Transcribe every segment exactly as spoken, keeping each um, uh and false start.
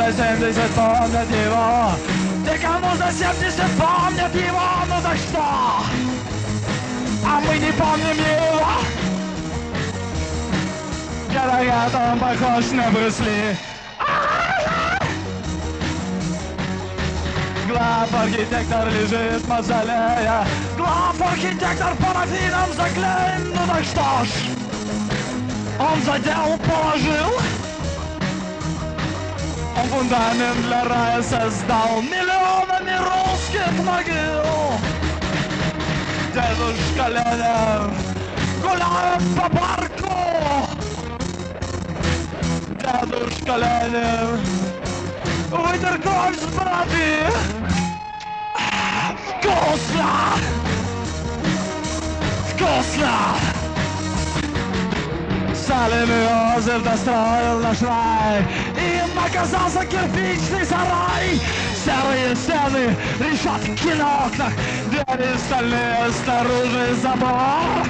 за семьдесят помнят его. Те, кому за семьдесят помнят его, ну за что? А мы не помним его. Говорят, он похож на Брюс Ли. Глав-архитектор лежит в мавзолее. Глав-архитектор парафином заклеен. Ну так что ж, он задел, положил. Он фундамент для рая создал миллионами русских могил. Дедушка Ленин гуляет по парку. Дедушка Ленин вытер кровь с бороды. Вкусно! Вкусно! Сталин Иосиф достроил наш рай. Им оказался кирпичный сарай. Серые стены, решетки на окнах, двери стальные, снаружи забор.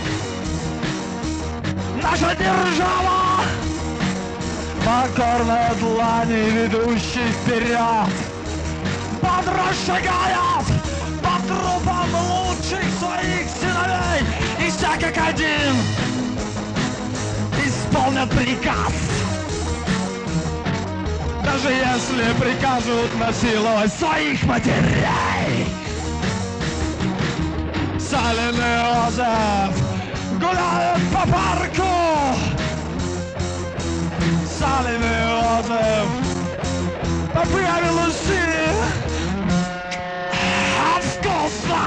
Наша держава, покорная длани, ведущий вперед, бодро шагает по трупам лучших своих сыновей. И все как один исполнят приказ. Даже если прикажут насиловать своих матерей. Сталин Иосиф гуляет по парку. Сталин Иосиф поправил усы. А вкусно!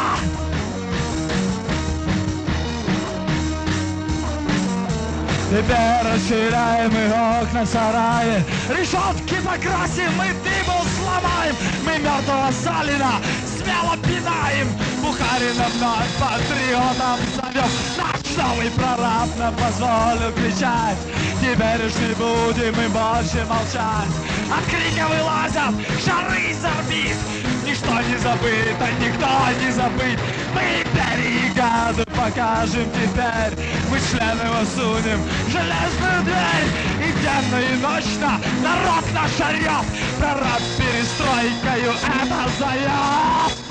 Теперь расширяем и окна сараи, решетки покрасим и дыбу сломаем. Мы мертвого Сталина смело пинаем, Бухарина вновь патриотом зовем. Наш новый прораб нам позволил кричать. Теперь уж не будем мы больше молчать. От крика вылазят шары из орбит. Ничто не забыто, никто не забыт. Мы перегаду покажем теперь. Мы члены сунем в железную дверь. И денно, и ночно народ наш орёт. Прораб перестройкою это зовёт.